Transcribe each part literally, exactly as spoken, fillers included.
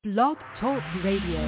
Blog Talk Radio.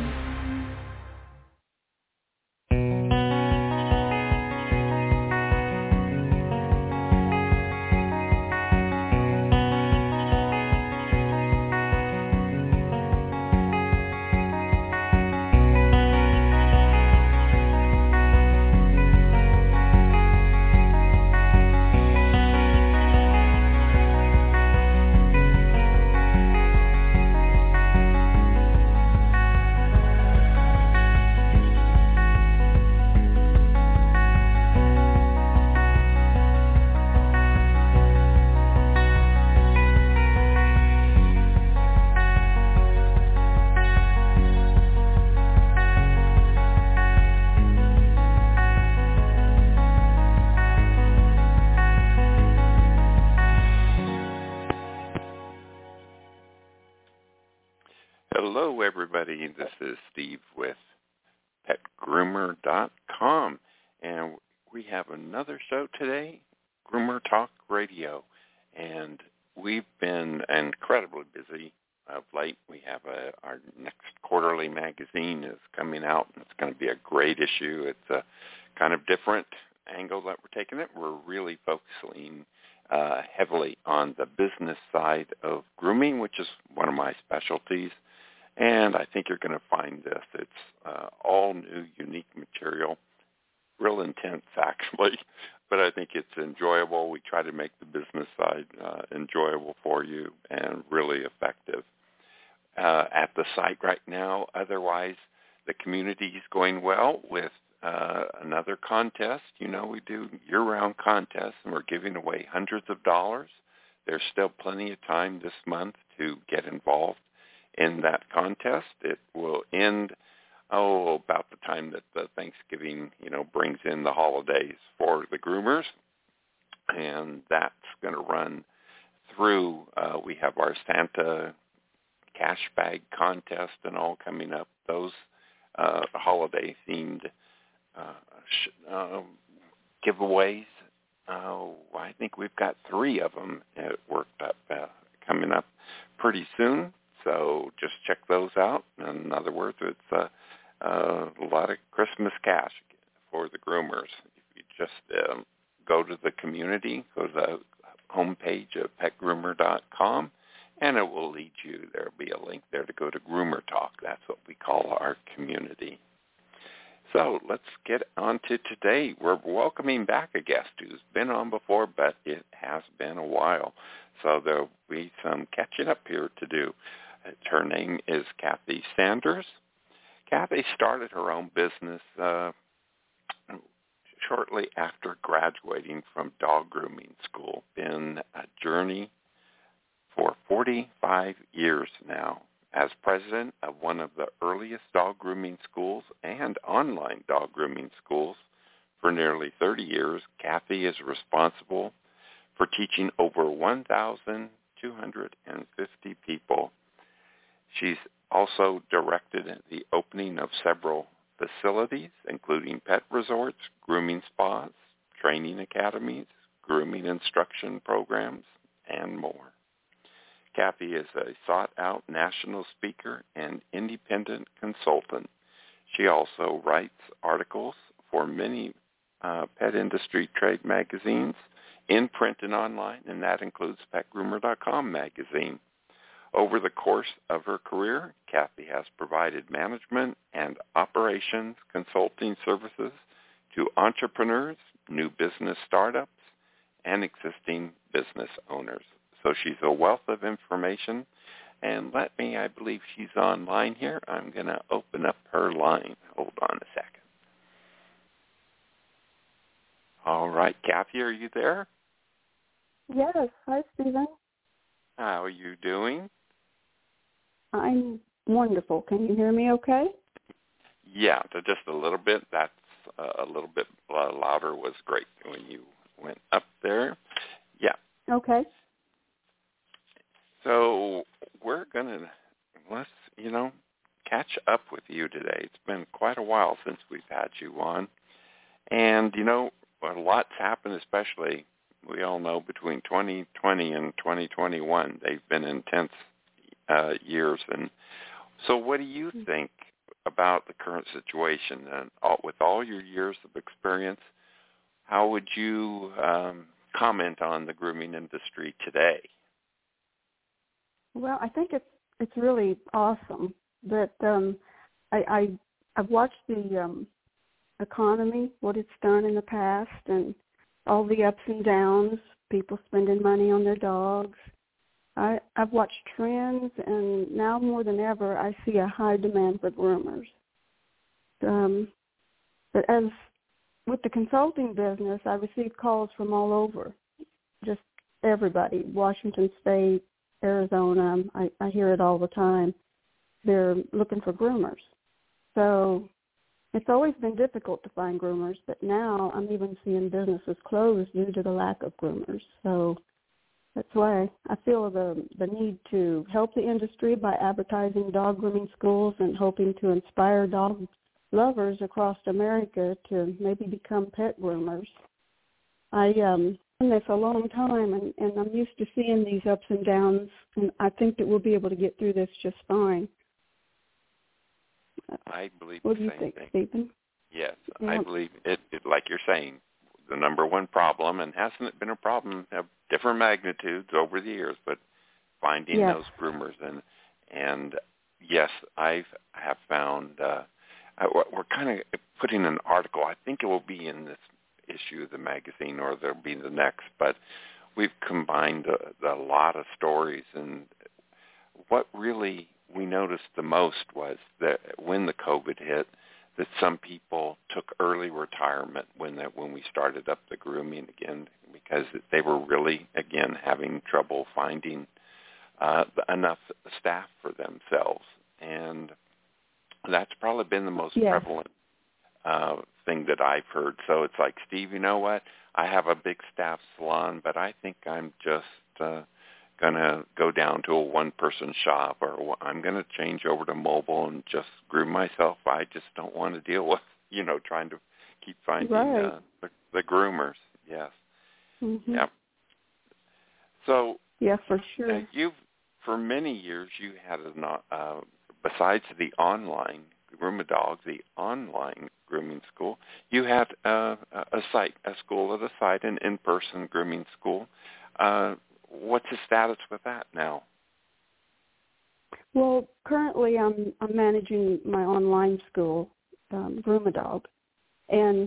Hello, everybody. This is Steve with pet groomer dot com, and we have another show today, Groomer Talk Radio, and we've been incredibly busy of late. We have a, our next quarterly magazine is coming out, and it's going to be a great issue. It's a kind of different angle that we're taking it. We're really focusing uh, heavily on the business side of grooming, which is one of my specialties. And I think you're going to find this. It's uh, all new, unique material, real intense, actually. But I think it's enjoyable. We try to make the business side uh, enjoyable for you and really effective. Uh, at the site right now, otherwise, the community is going well with uh, another contest. You know, we do year-round contests, and we're giving away hundreds of dollars. There's still plenty of time this month to get involved in that contest. It will end, oh, about the time that the Thanksgiving, you know, brings in the holidays for the groomers. And that's going to run through, uh, we have our Santa cash bag contest and all coming up. Those uh, holiday-themed uh, sh- uh, giveaways, uh, I think we've got three of them uh, worked up, uh, coming up pretty soon. So just check those out. In other words, it's a, a lot of Christmas cash for the groomers. If you just um, go to the community, go to the homepage of pet groomer dot com, and it will lead you. There will be a link there to go to Groomer Talk. That's what we call our community. So let's get on to today. We're welcoming back a guest who's been on before, but it has been a while. So there'll be some catching up here to do. Her name is Kathy Sanders. Kathy started her own business uh, shortly after graduating from dog grooming school. Been a journey for forty-five years now. As president of one of the earliest dog grooming schools and online dog grooming schools for nearly thirty years, Kathy is responsible for teaching over one thousand two hundred fifty people. She's also directed the opening of several facilities, including pet resorts, grooming spas, training academies, grooming instruction programs, and more. Kathy is a sought-out national speaker and independent consultant. She also writes articles for many uh, pet industry trade magazines, in print and online, and that includes pet groomer dot com magazine. Over the course of her career, Kathy has provided management and operations consulting services to entrepreneurs, new business startups, and existing business owners. So she's a wealth of information. And let me, I believe she's online here. I'm going to open up her line. Hold on a second. All right, Kathy, are you there? Yes. Hi, Stephen. How are you doing? I'm wonderful. Can you hear me okay? Yeah, just a little bit. That's uh, a little bit uh, louder was great when you went up there. Yeah. Okay. So we're going to, let's, you know, catch up with you today. It's been quite a while since we've had you on. And, you know, a lot's happened, especially, we all know, between twenty twenty and twenty twenty-one. They've been intense uh, years. And So what do you think about the current situation? And all, with all your years of experience, how would you um, comment on the grooming industry today? Well, I think it's it's really awesome that um, I, I I've watched the um, economy, what it's done in the past, and all the ups and downs. People spending money on their dogs. I, I've watched trends, and now more than ever, I see a high demand for groomers. Um, but as with the consulting business, I receive calls from all over, just everybody, Washington State, Arizona. I, I hear it all the time. They're looking for groomers. So it's always been difficult to find groomers, but now I'm even seeing businesses close due to the lack of groomers. So that's why I feel the, the need to help the industry by advertising dog grooming schools and hoping to inspire dog lovers across America to maybe become pet groomers. I um done this a long time, and, and I'm used to seeing these ups and downs, and I think that we'll be able to get through this just fine. I believe what the do you same think, thing. Stephen? Yes, Yeah. I believe it, it, like you're saying, the number one problem, and hasn't it been a problem of different magnitudes over the years, but finding Yes. those groomers. And, and yes, I have found, uh, I, we're kind of putting an article, I think it will be in this issue of the magazine or there'll be the next, but we've combined a, a lot of stories, and what really we noticed the most was that when the COVID hit, that some people took early retirement when that when we started up the grooming again, because they were really, again, having trouble finding uh, enough staff for themselves. And that's probably been the most yes. prevalent uh, thing that I've heard. So it's like, Steve, you know what? I have a big staff salon, but I think I'm just uh, going to go down to a one-person shop, or I'm going to change over to mobile and just groom myself. I just don't want to deal with, you know, trying to keep finding right. uh, the, the groomers. Yes. Mm-hmm. Yeah. So yeah, for sure. uh, you've, for many years, you had, an, uh, besides the online Groom a Dog, the online grooming school, you had uh, a site, a school at a site, an in-person grooming school. Uh, what's the status with that now? Well, currently I'm I'm managing my online school, um, Groom a Dog, and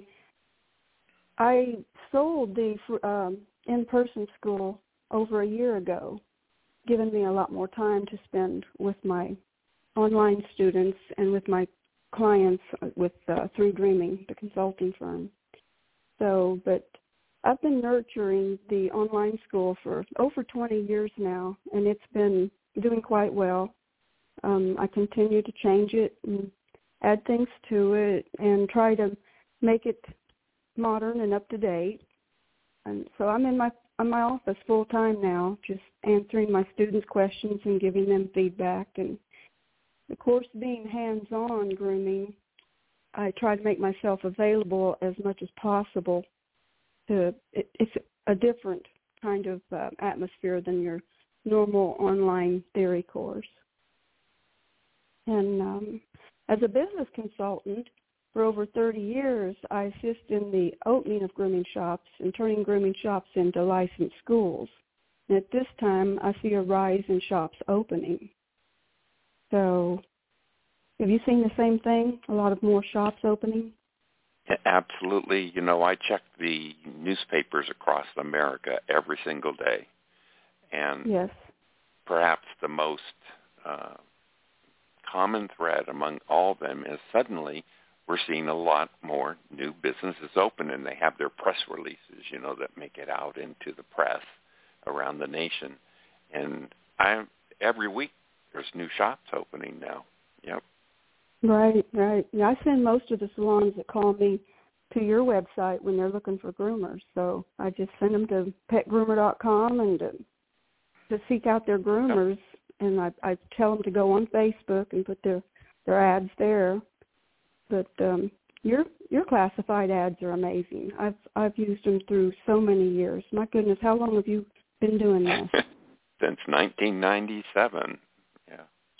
I sold the um, in-person school over a year ago, giving me a lot more time to spend with my online students and with my clients with uh, Through Dreaming, the consulting firm. So, but I've been nurturing the online school for over twenty years now, and it's been doing quite well. Um, I continue to change it and add things to it and try to make it modern and up to date. And so I'm in my in my office full time now, just answering my students' questions and giving them feedback. And of course, being hands-on grooming, I try to make myself available as much as possible. To it, it's a different kind of uh, atmosphere than your normal online theory course. And um, as a business consultant, for over thirty years, I assist in the opening of grooming shops and turning grooming shops into licensed schools. And at this time, I see a rise in shops opening. So have you seen the same thing, a lot of more shops opening? Absolutely. You know, I check the newspapers across America every single day. And yes. perhaps the most uh, common thread among all of them is suddenly we're seeing a lot more new businesses open, and they have their press releases, you know, that make it out into the press around the nation. And I every week there's new shops opening now. Yep. Right, right. Yeah, I send most of the salons that call me to your website when they're looking for groomers. So I just send them to pet groomer dot com and to, to seek out their groomers. Yep. And I, I tell them to go on Facebook and put their, their ads there. But um, your your classified ads are amazing. I've I've used them through so many years. My goodness, how long have you been doing this? Since nineteen ninety-seven. Yeah.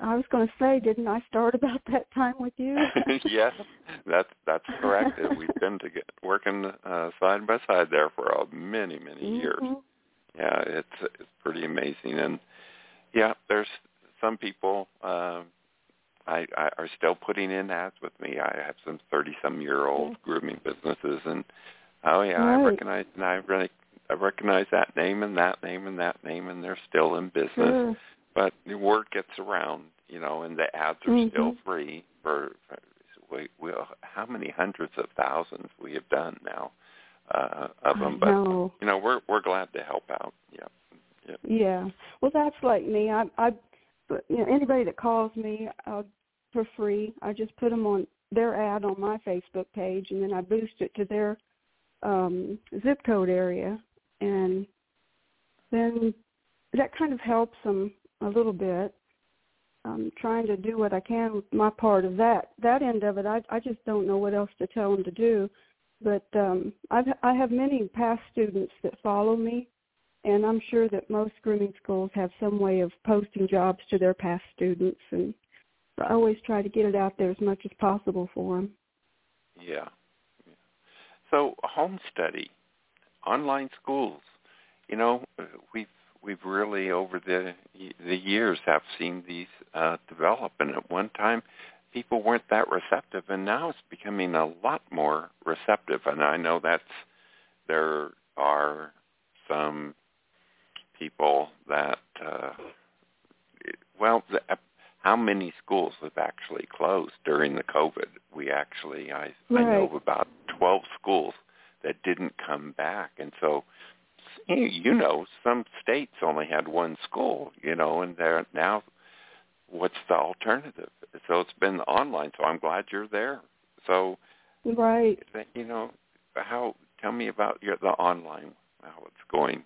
I was going to say, didn't I start about that time with you? Yes, that's that's correct. We've been to get, working uh, side by side there for uh, many, many mm-hmm. years. Yeah, it's it's pretty amazing. And, yeah, there's some people uh, I, I are still putting in ads with me. I have some thirty-some-year-old yeah. grooming businesses, and, oh, yeah, right. I recognize and I, really, I recognize that name and that name and that name, and they're still in business. Sure. But the word gets around, you know, and the ads are mm-hmm. still free for, for we, we, how many hundreds of thousands we have done now uh, of them. But, know. you know, we're we're glad to help out. Yeah. Yeah. Yeah. Well, that's like me. I, I, you know, anybody that calls me uh, for free, I just put them on their ad on my Facebook page, and then I boost it to their um, zip code area, and then that kind of helps them a little bit. I'm trying to do what I can with my part of that. That end of it, I, I just don't know what else to tell them to do. But um, I've, I have many past students that follow me, and I'm sure that most grooming schools have some way of posting jobs to their past students. And I always try to get it out there as much as possible for them. Yeah. yeah. So home study, online schools, you know, we've We've really, over the the years, have seen these uh, develop. And at one time, people weren't that receptive, and now it's becoming a lot more receptive. And I know that's there are some people that, uh, well, the, how many schools have actually closed during the COVID? We actually, I, right. I know of about twelve schools that didn't come back, and so. You know, some states only had one school, you know, and they're now, what's the alternative? So it's been online, so I'm glad you're there. So, right, you know, how? Tell me about your the online, how it's going.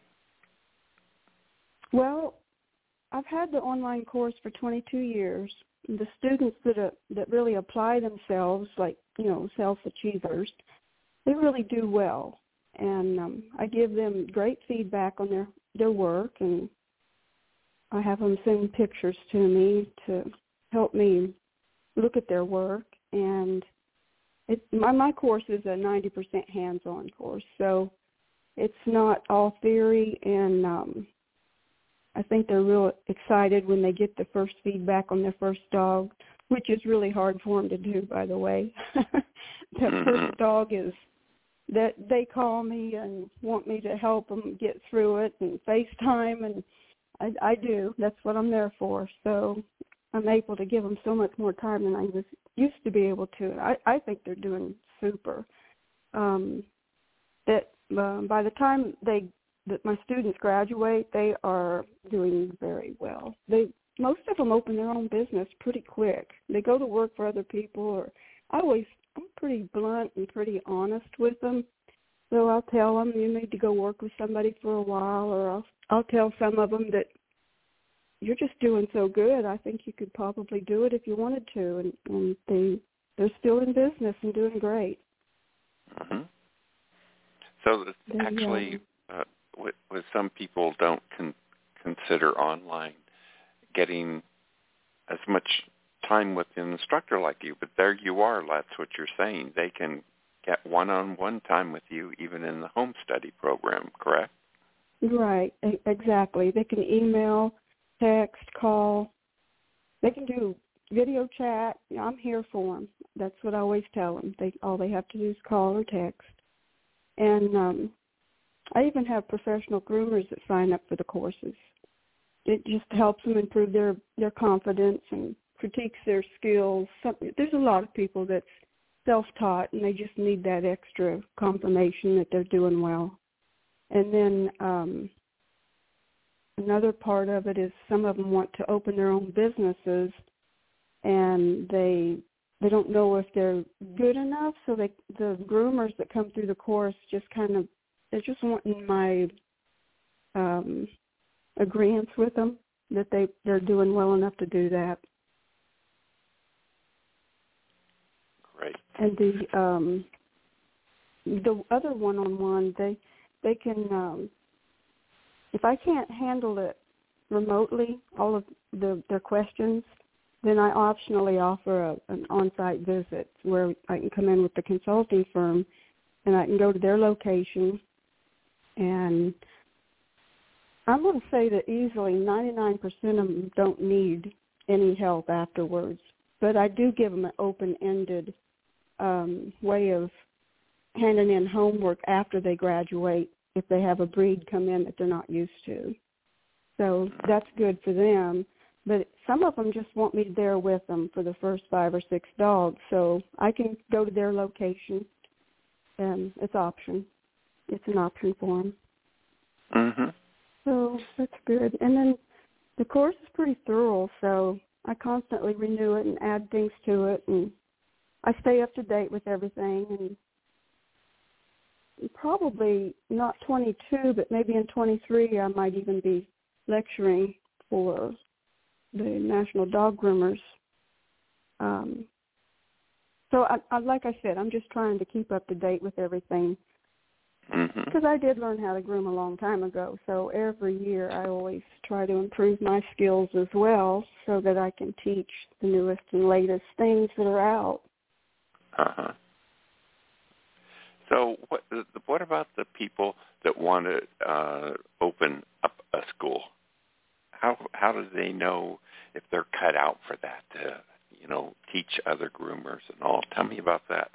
Well, I've had the online course for twenty-two years. The students that uh, that really apply themselves, like, you know, self-achievers, they really do well. And um, I give them great feedback on their, their work, and I have them send pictures to me to help me look at their work. And it, my, my course is a ninety percent hands-on course, so it's not all theory, and um, I think they're real excited when they get the first feedback on their first dog, which is really hard for them to do, by the way. That first dog is... that they call me and want me to help them get through it and FaceTime, and I, I do. That's what I'm there for. So I'm able to give them so much more time than I was used to be able to. I, I think they're doing super. Um, that uh, by the time they that my students graduate, they are doing very well. They most of them open their own business pretty quick. They go to work for other people, or I always. I'm pretty blunt and pretty honest with them. So I'll tell them you need to go work with somebody for a while, or I'll, I'll tell some of them that you're just doing so good. I think you could probably do it if you wanted to. And, and they, they're still in business and doing great. Mm-hmm. So they, actually, uh, with, with some people don't con- consider online getting as much time with an instructor like you, but there you are. That's what you're saying. They can get one-on-one time with you even in the home study program, correct? Right, exactly. They can email, text, call. They can do video chat. I'm here for them. That's what I always tell them. They, all they have to do is call or text. And um, I even have professional groomers that sign up for the courses. It just helps them improve their, their confidence and critiques their skills. Some, there's a lot of people that's self-taught, and they just need that extra confirmation that they're doing well. And then um, another part of it is some of them want to open their own businesses, and they they don't know if they're good enough. So they, the groomers that come through the course just kind of, they're just wanting my um, agreement with them that they, they're doing well enough to do that. Right. And the um, the other one-on-one, they they can, um, if I can't handle it remotely, all of the, their questions, then I optionally offer a, an on-site visit where I can come in with the consulting firm, and I can go to their location. And I'm going to say that easily ninety-nine percent of them don't need any help afterwards. But I do give them an open-ended um, way of handing in homework after they graduate if they have a breed come in that they're not used to. So that's good for them. But some of them just want me there with them for the first five or six dogs. So I can go to their location, and it's option. It's an option for them. Mm-hmm. So that's good. And then the course is pretty thorough, so I constantly renew it and add things to it, and I stay up to date with everything. And probably not twenty-two, but maybe in twenty-three I might even be lecturing for the National Dog Groomers. Um, so, I, I, like I said, I'm just trying to keep up to date with everything. Mm-hmm. Because I did learn how to groom a long time ago, so every year I always try to improve my skills as well so that I can teach the newest and latest things that are out. Uh-huh. So what what about the people that want to uh, open up a school? How how do they know if they're cut out for that to, you know, teach other groomers and all? Tell me about that.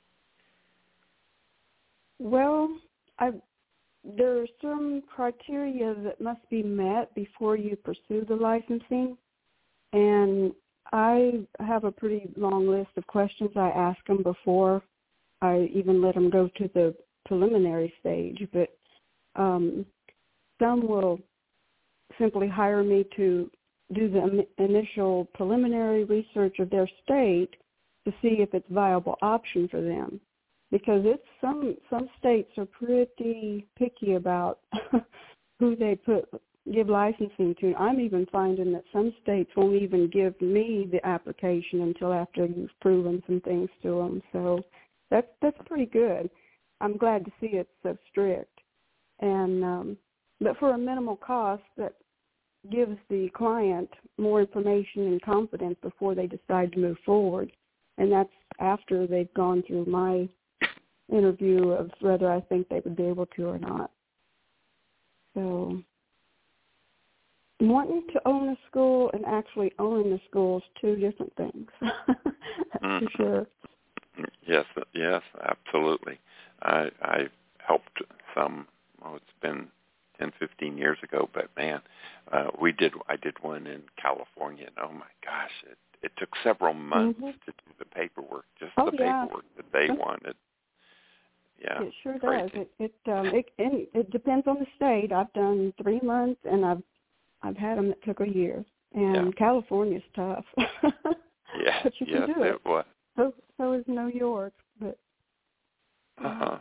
Well, I, there are some criteria that must be met before you pursue the licensing, and I have a pretty long list of questions I ask them before I even let them go to the preliminary stage. But um, some will simply hire me to do the initial preliminary research of their state to see if it's a viable option for them. Because it's some some states are pretty picky about who they put give licensing to. I'm even finding that some states won't even give me the application until after you've proven some things to them. So that's that's pretty good. I'm glad to see it's so strict. And um, but for a minimal cost, that gives the client more information and confidence before they decide to move forward. And that's after they've gone through my interview of whether I think they would be able to or not. So wanting to own a school and actually owning the school is two different things. That's mm-hmm. for sure. Yes, yes, absolutely. I I helped some, oh, it's been ten, fifteen years ago, but man, uh, we did, I did one in California, and oh my gosh, it, it took several months mm-hmm. to do the paperwork, just oh, the yeah. paperwork that they wanted. Yeah, it sure crazy. does. It it um it and it depends on the state. I've done three months, and I've I've had them that took a year. And yeah. California's tough. Yeah, but you yes, can do it. it was. So so is New York, but. Uh huh.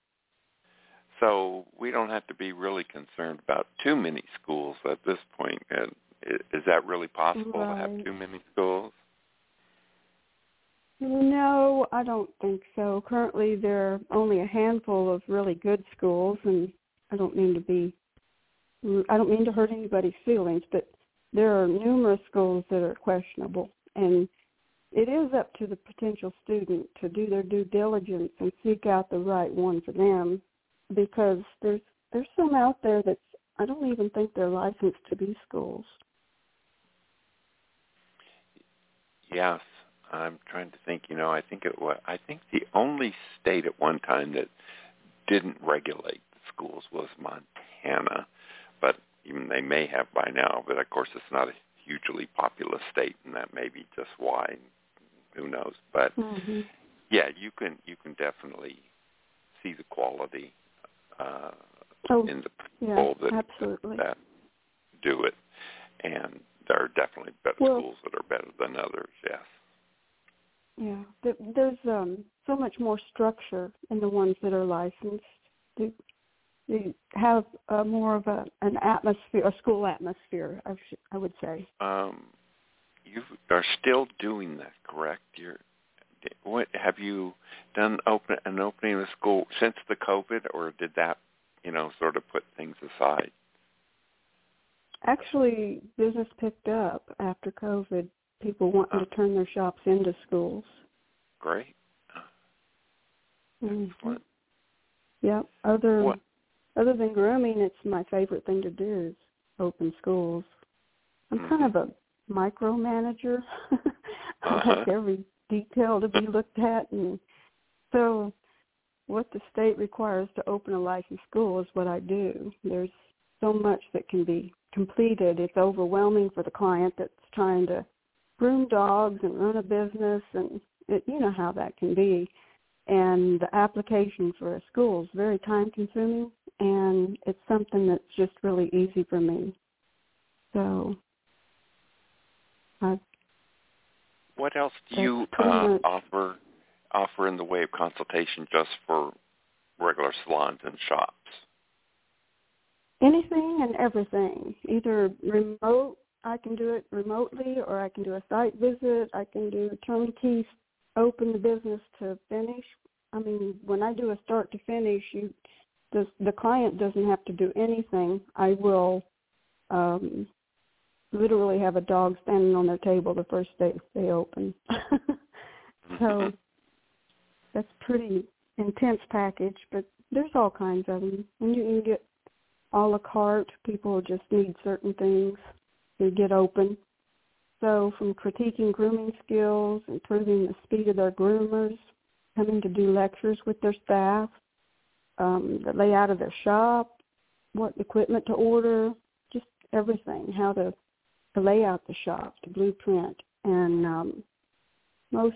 So we don't have to be really concerned about too many schools at this point. And is that really possible right. to have too many schools? No, I don't think so. Currently, there are only a handful of really good schools, and I don't mean to be, I don't mean to hurt anybody's feelings, but there are numerous schools that are questionable, and it is up to the potential student to do their due diligence and seek out the right one for them, because there's there's some out there that's, I don't even think they're licensed to be schools. Yes. I'm trying to think, you know, I think it was, I think the only state at one time that didn't regulate the schools was Montana, but even they may have by now, but of course it's not a hugely populous state, and that may be just why, who knows. But mm-hmm. yeah, you can you can definitely see the quality uh, oh, in the yeah, people that, absolutely. that do it, and there are definitely better well, schools that are better than others, yes. Yeah, there's um, so much more structure in the ones that are licensed. They, they have uh, more of a an atmosphere, a school atmosphere, I, sh- I would say. Um, you are still doing that, correct? You're, what have you done? Open an opening of a school since the COVID, or did that, you know, sort of put things aside? Actually, business picked up after COVID. people wanting oh. to turn their shops into schools. Great. Mm-hmm. Excellent. Yep. Other what? other than grooming, it's my favorite thing to do is open schools. I'm mm-hmm. kind of a micromanager. I uh-huh. like every detail to be looked at, and so what the state requires to open a licensed school is what I do. There's so much that can be completed. It's overwhelming for the client that's trying to groom dogs and run a business, and it, you know how that can be. And the application for a school is very time-consuming, and it's something that's just really easy for me. So, I, what else do you uh, offer offer in the way of consultation just for regular salons and shops? Anything and everything. Either remote, I can do it remotely, or I can do a site visit. I can do turnkey, open the business to finish. I mean, when I do a start to finish, you the, the client doesn't have to do anything. I will um, literally have a dog standing on their table the first day they open. So that's pretty intense package, but there's all kinds of them. And you can get a la carte. People just need certain things to get open. So from critiquing grooming skills, improving the speed of their groomers, coming to do lectures with their staff, um, the layout of their shop, what equipment to order, just everything, how to, to lay out the shop, the blueprint. And um, most,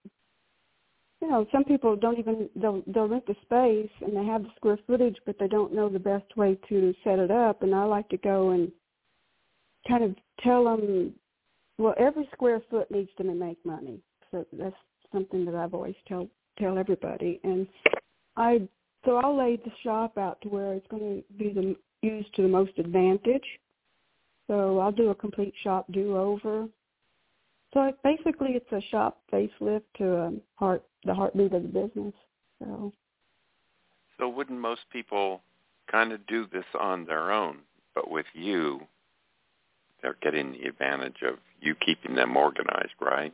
you know, some people don't even, they'll, they'll rent the space and they have the square footage, but they don't know the best way to set it up. And I like to go and kind of tell them, well, every square foot needs to make money. So that's something that I've always tell tell everybody. And I so I'll lay the shop out to where it's going to be the, used to the most advantage. So I'll do a complete shop do-over. So it, basically it's a shop facelift to um, heart the heartbeat of the business. So. So wouldn't most people kind of do this on their own, but with you, they're getting the advantage of you keeping them organized, right?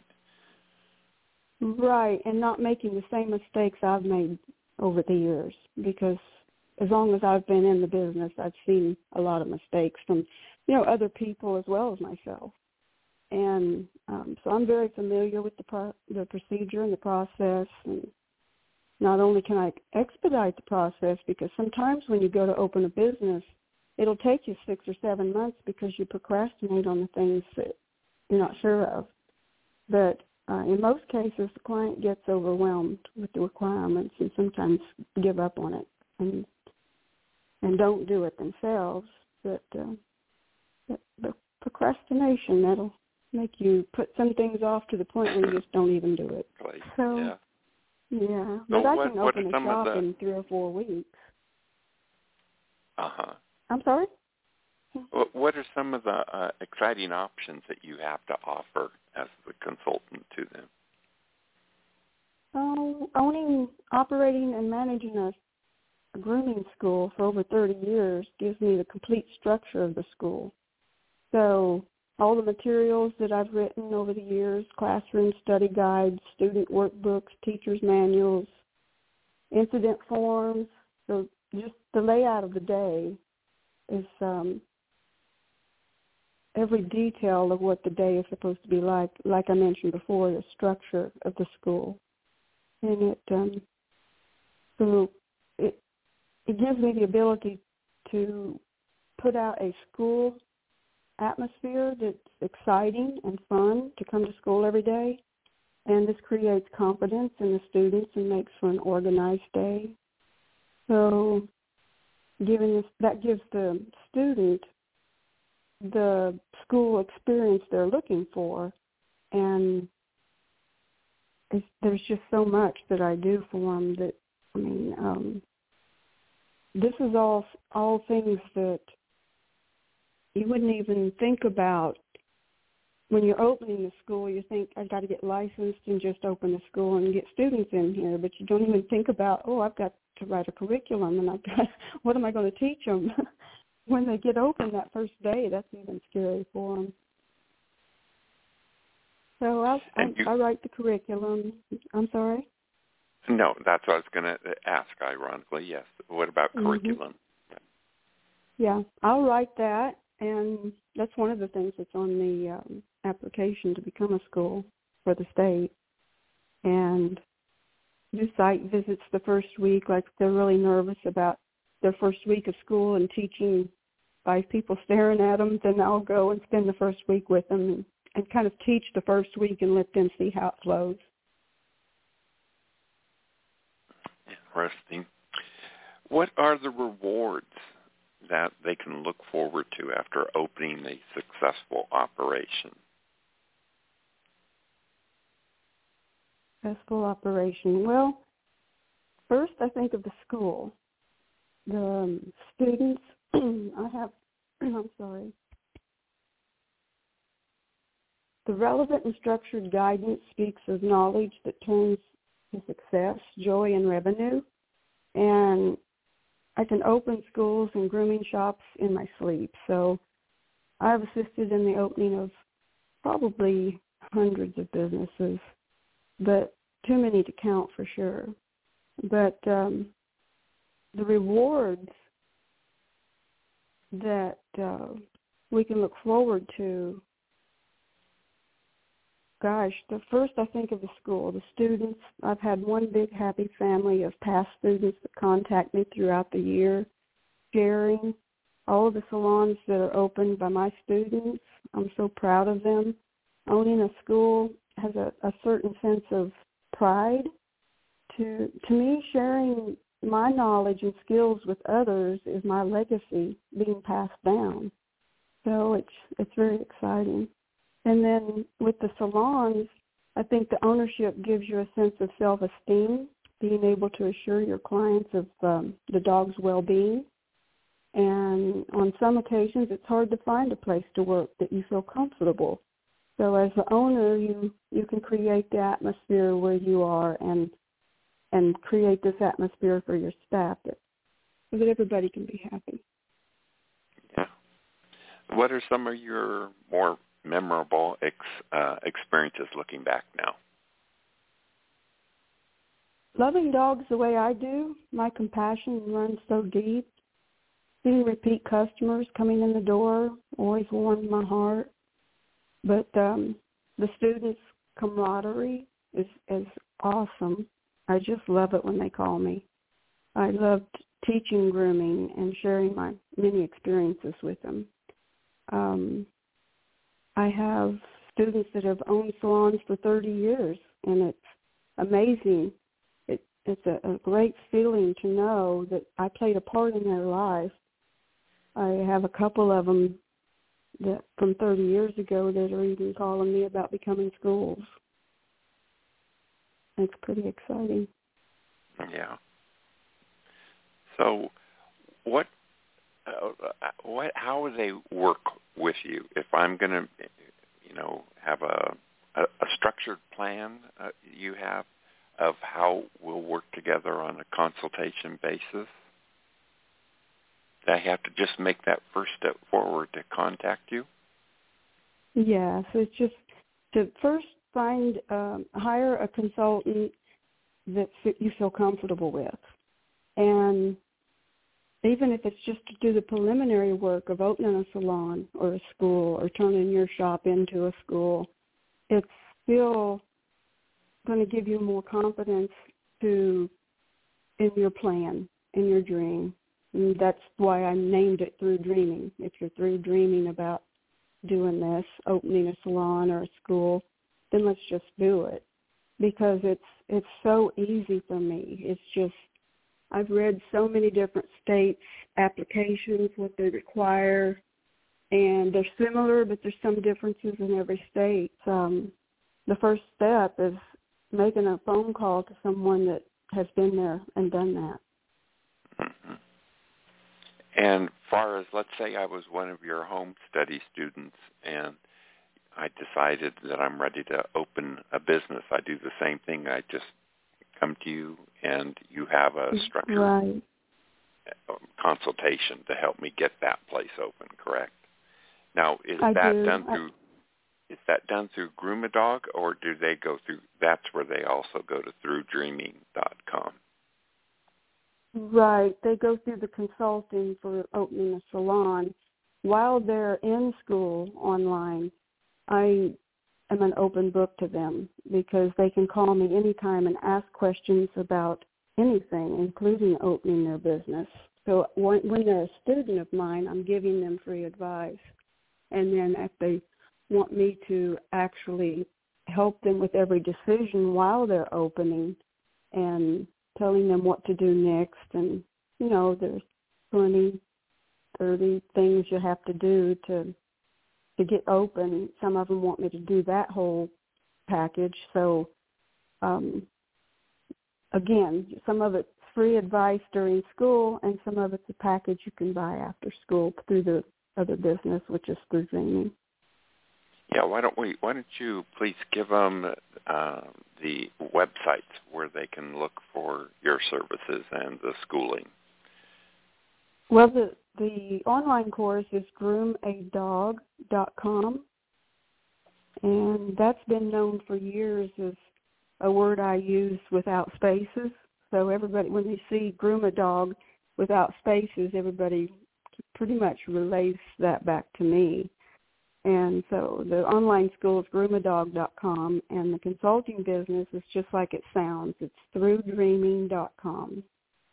Right, and not making the same mistakes I've made over the years, because as long as I've been in the business, I've seen a lot of mistakes from, you know, other people as well as myself. And um, so I'm very familiar with the pro- the procedure and the process. And not only can I expedite the process, because sometimes when you go to open a business, it'll take you six or seven months because you procrastinate on the things that you're not sure of. But uh, in most cases, the client gets overwhelmed with the requirements and sometimes give up on it and and don't do it themselves. But uh, the, the procrastination, that'll make you put some things off to the point where you just don't even do it. Right. So, yeah. yeah. So but I what, can what open are a some shop of the... in three or four weeks. Uh-huh. I'm sorry? What are some of the uh, exciting options that you have to offer as the consultant to them? Um, owning, operating, and managing a, a grooming school for over thirty years gives me the complete structure of the school. So all the materials that I've written over the years, classroom study guides, student workbooks, teacher's manuals, incident forms, so just the layout of the day is um, every detail of what the day is supposed to be like, like I mentioned before, the structure of the school. And it um, so it it gives me the ability to put out a school atmosphere that's exciting and fun to come to school every day. And this creates confidence in the students and makes for an organized day. So giving this, that gives the student the school experience they're looking for. And it's, there's just so much that I do for them that, I mean, um, this is all all things that you wouldn't even think about. When you're opening the school, you think, I've got to get licensed and just open the school and get students in here, but you don't even think about, oh, I've got to write a curriculum, and I've got, what am I going to teach them? When they get open that first day, that's even scary for them. So I, I, And you, I write the curriculum. I'm sorry? no, that's what I was going to ask, ironically, yes. What about Mm-hmm. curriculum? Yeah, I'll write that, and that's one of the things that's on the um, application to become a school for the state. And do site visits the first week, like they're really nervous about their first week of school and teaching five people staring at them, then I'll go and spend the first week with them and, and kind of teach the first week and let them see how it flows. Interesting. What are the rewards that they can look forward to after opening a successful operation? Successful operation. Well, first I think of the school. The um, students, I have, I'm sorry, the relevant and structured guidance speaks of knowledge that turns to success, joy, and revenue. And I can open schools and grooming shops in my sleep. So I've assisted in the opening of probably hundreds of businesses, but too many to count for sure. But um, the rewards that uh, we can look forward to, gosh, the first I think of the school, the students. I've had one big happy family of past students that contact me throughout the year, sharing all of the salons that are opened by my students. I'm so proud of them. Owning a school has a, a certain sense of pride. To to me, sharing my knowledge and skills with others is my legacy being passed down. So it's it's very exciting. And then with the salons, I think the ownership gives you a sense of self-esteem, being able to assure your clients of um, the dog's well-being. And on some occasions, it's hard to find a place to work that you feel comfortable. So as the owner, you, you can create the atmosphere where you are and and create this atmosphere for your staff that, so that everybody can be happy. Yeah. What are some of your more memorable ex, uh, experiences looking back now? Loving dogs the way I do, my compassion runs so deep. Seeing repeat customers coming in the door always warms my heart. But um, the students' camaraderie is, is awesome. I just love it when they call me. I loved teaching grooming and sharing my many experiences with them. Um, I have students that have owned salons for thirty years, and it's amazing. It, it's a, a great feeling to know that I played a part in their life. I have a couple of them that from thirty years ago that are even calling me about becoming schools. It's pretty exciting. Yeah. So, what, uh, what, how do they work with you? If I'm going to, you know, have a a, a structured plan uh, you have of how we'll work together on a consultation basis, do I have to just make that first step forward to contact you? Yeah, so it's just to first find, um, hire a consultant that you feel comfortable with. And even if it's just to do the preliminary work of opening a salon or a school or turning your shop into a school, it's still going to give you more confidence to in your plan, in your dream. And that's why I named it Through Dreaming. If you're through dreaming about doing this, opening a salon or a school, then let's just do it. Because it's it's so easy for me. It's just, I've read so many different states' applications, what they require, and they're similar, but there's some differences in every state. Um, the first step is making a phone call to someone that has been there and done that. Mm-hmm. And far as, let's say I was one of your home study students and I decided that I'm ready to open a business, I do the same thing. I just come to you and you have a structured right. consultation to help me get that place open, correct? Now, is I that do. done I, through is that done through Groomadog, or do they go through, that's where they also go to through dreaming dot com? Right. They go through the consulting for opening a salon. While they're in school online, I am an open book to them because they can call me anytime and ask questions about anything, including opening their business. So when, when they're a student of mine, I'm giving them free advice. And then if they want me to actually help them with every decision while they're opening and telling them what to do next, and, you know, there's twenty, thirty things you have to do to to get open. Some of them want me to do that whole package. So, um, again, some of it's free advice during school, and some of it's a package you can buy after school through the other business, which is through Dreaming. Yeah, why don't we? Why don't you please give them uh, the websites where they can look for your services and the schooling? Well, the the online course is groom a dog dot com, and that's been known for years as a word I use without spaces. So everybody, when they see groom a dog without spaces, everybody pretty much relays that back to me. And so the online school is groom a dog dot com, and the consulting business is just like it sounds. It's through dreaming dot com.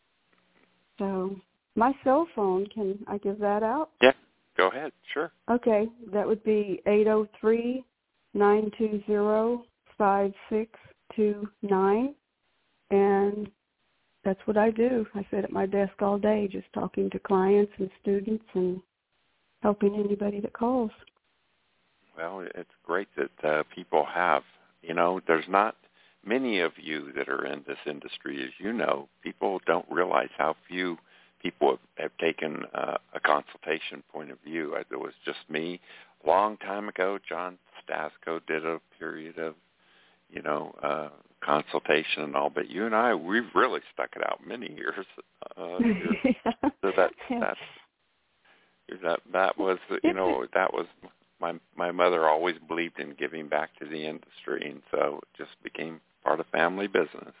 So my cell phone, can I give that out? Yeah, go ahead. Sure. Okay, that would be eight oh three, nine two zero, five six two nine, and that's what I do. I sit at my desk all day just talking to clients and students and helping anybody that calls. Well, it's great that uh, people have, you know, there's not many of you that are in this industry, as you know. People don't realize how few people have, have taken uh, a consultation point of view. It was just me. A long time ago, John Stasko did a period of, you know, uh, consultation and all, but you and I, we've really stuck it out many years. Uh, yeah. So that, that, that, that was, you know, that was... My my mother always believed in giving back to the industry, and so it just became part of family business.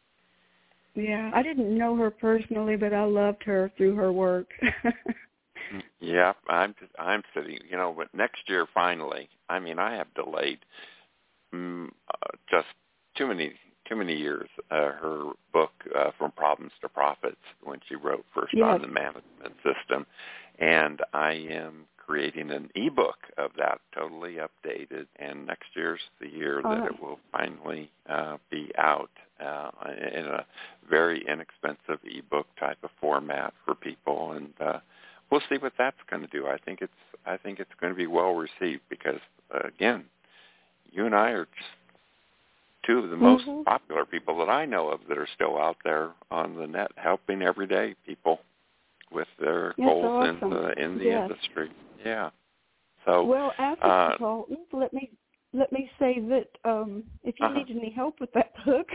Yeah, I didn't know her personally, but I loved her through her work. Yeah, I'm just, I'm sitting, you know, but next year finally. I mean, I have delayed um, uh, just too many too many years. Uh, her book uh, From Problems to Profits, when she wrote first yes. on the management system, and I am creating an ebook of that, totally updated, and next year's the year All that right. it will finally uh, be out uh, in a very inexpensive ebook type of format for people, and uh, we'll see what that's going to do. I think it's I think it's going to be well received because uh, again, you and I are just two of the most mm-hmm. popular people that I know of that are still out there on the net helping everyday people with their That's goals awesome. in the in the yes. industry. Yeah. So well, as a uh, consultant, let me let me say that um, if you uh-huh. need any help with that book,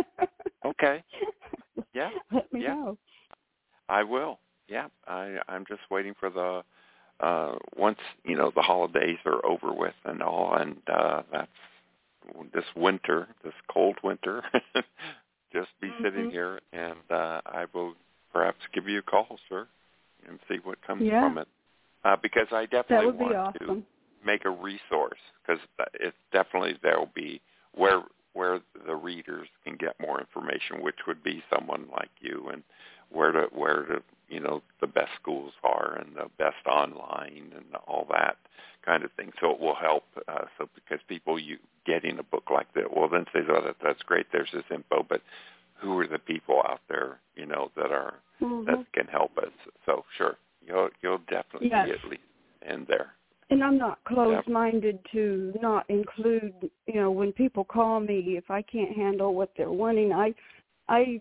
okay. Yeah. let me yeah. know. I will. Yeah. I I'm just waiting for the uh, once you know the holidays are over with and all, and uh, that's this winter, this cold winter. Just be mm-hmm. sitting here, and uh, I will perhaps give you a call, sir, and see what comes yeah. from it. Uh, because I definitely that would want be awesome. to make a resource, because it's definitely there will be where where the readers can get more information, which would be someone like you, and where to where to you know the best schools are and the best online and all that kind of thing. So it will help. Uh, so because people you getting a book like that, well, then say, oh, that, that's great. There's this info, but who are the people out there, you know, that are mm-hmm. that can help us? So sure, you'll you'll definitely yes. be at least in there. And I'm not closed-minded to not include, you know, when people call me, if I can't handle what they're wanting, I, I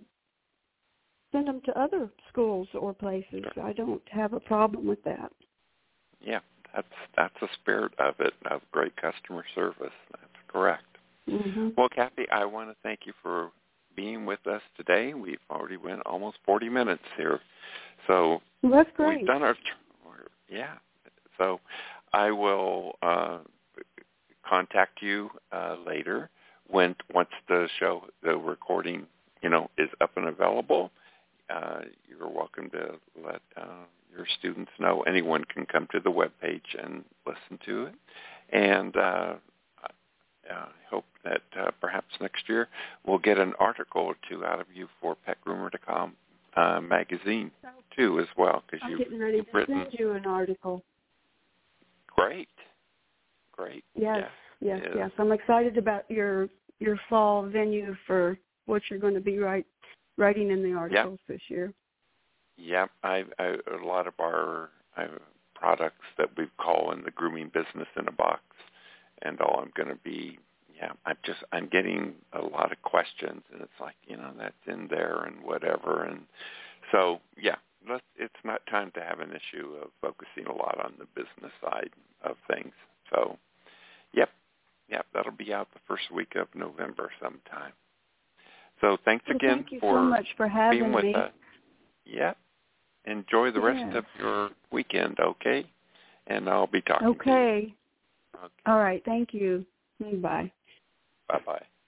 send them to other schools or places. Sure. I don't have a problem with that. Yeah, that's that's the spirit of it, of great customer service. That's correct. Mm-hmm. Well, Kathy, I want to thank you for being with us today. We've already went almost forty minutes here. So well, that's great. We've done our, yeah. So I will uh, contact you uh, later when once the show, the recording, you know, is up and available. Uh, you're welcome to let uh, your students know. Anyone can come to the webpage and listen to it. And uh, I hope that uh, perhaps next year we'll get an article or two out of you for pet groomer dot com uh, magazine, too, as well. Cause I'm you've, getting ready you've to written, send you an article. Great. Great. Yes, yeah, yes, yes. I'm excited about your your fall venue for what you're going to be write, writing in the articles yep. this year. Yeah, I, I, a lot of our uh, products that we call in the grooming business in a box, and all I'm going to be, yeah, I'm just, I'm getting a lot of questions, and it's like, you know, that's in there and whatever, and so, yeah, let's, it's not time to have an issue of focusing a lot on the business side of things. So, yep, yep, that'll be out the first week of November sometime. So thanks well, again thank you for so much for having being with me. us. Yeah. Enjoy the yes. rest of your weekend, okay? And I'll be talking okay. to you. Okay. All right. Thank you. Bye. Bye-bye.